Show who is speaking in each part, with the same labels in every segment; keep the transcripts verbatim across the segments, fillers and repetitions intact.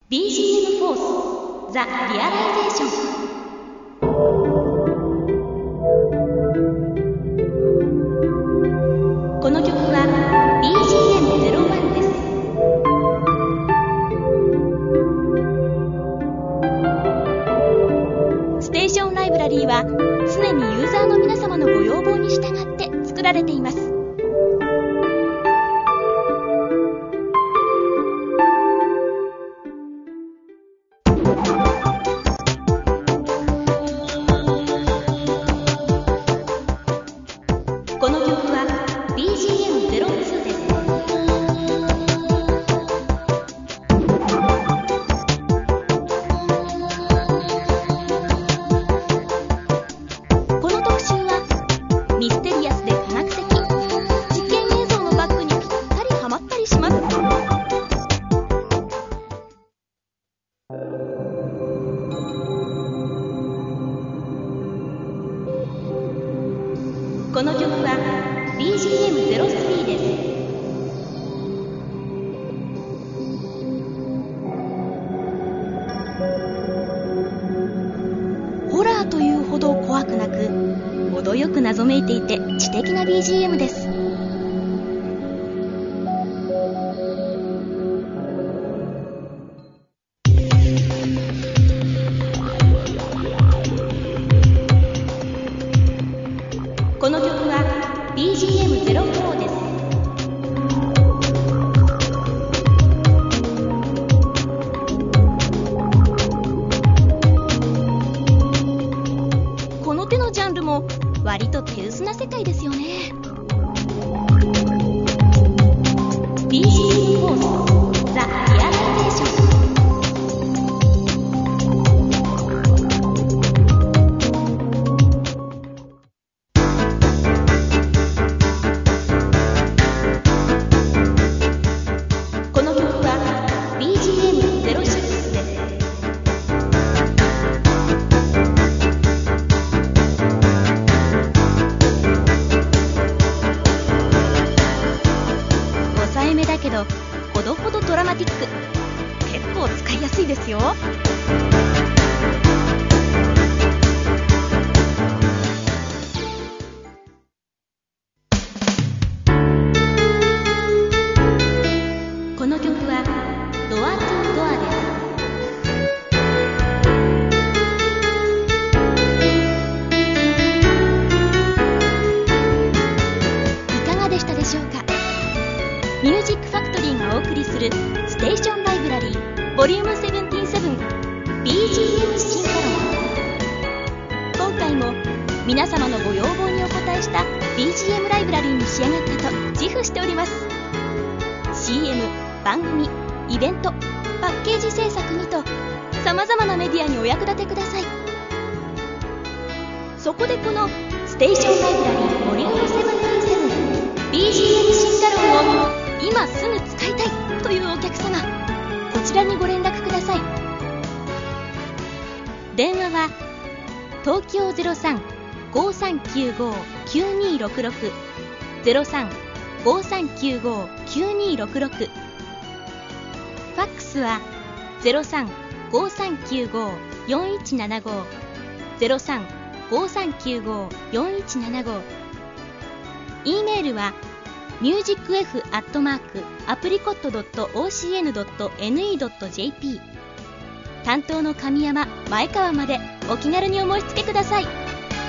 Speaker 1: ビージーエム フォース ザ・リアライゼーション。この曲は ビージーエムゼロワン です。ステーションライブラリーは常にユーザーの皆様のご要望に従って作られています。この曲は ビージーエムゼロツー です。この特集はミステリアスで科学的、実験映像のバックにぴったりハマったりします。この曲は ビージーエムゼロスリー です。ホラーというほど怖くなく、程よく謎めいていて知的な ビージーエム です。この曲は ビージーエムゼロフォー です。この手のジャンルも割と手薄な世界ですよね。 ビージーエム フォース ザ・リアライゼーション。だけどほどほどドラマティック、結構使いやすいですよ。この曲はドアトゥドアです。いかがでしたでしょうか。ミュージックファクトリーがお送りするステーションライブラリーボリュームななじゅうなな ビージーエム 進化論。今回も皆様のご要望にお応えした ビージーエム ライブラリーに仕上がったと自負しております。 シーエム、番組、イベント、パッケージ制作にとさまざまなメディアにお役立てください。そこでこのステーションライブラリーボリュームななじゅうなな ビージーエム 進化論を今すぐ使いたいというお客様、こちらにご連絡ください。電話は東京 ゼロさん ごーさんきゅうご きゅうにーろくろく ゼロさん ごーさんきゅうご きゅうにーろくろく、ファックスは ゼロさん ごーさんきゅうご よんいちななご ゼロさん ごーさんきゅうご よんいちななご、 E メールはミュージックエフ アットマーク アプリコット ドット オーシーエヌ ドット エヌイー ドット ジェーピー、 担当の神山前川までお気軽にお申し付けください。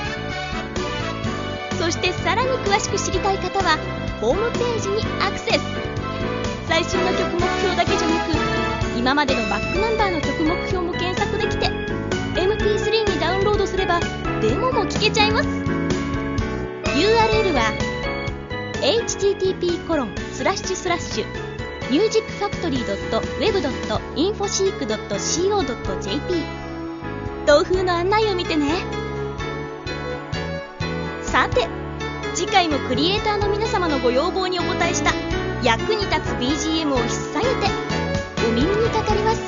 Speaker 1: そしてさらに詳しく知りたい方はホームページにアクセス。最新の曲目標だけじゃなく、今までのバックナンバーの曲目標も検索できて エムピースリー にダウンロードすればデモも聴けちゃいます。 ユーアールエル はエイチティーティーピーコロンスラッシュスラッシュミュージックファクトリードットウェブドットインフォシークドットコードットジェーピー、 同封の案内を見てね。さて次回もクリエイターの皆様のご要望にお応えした役に立つ ビージーエム を引っ提げてお耳にかかります。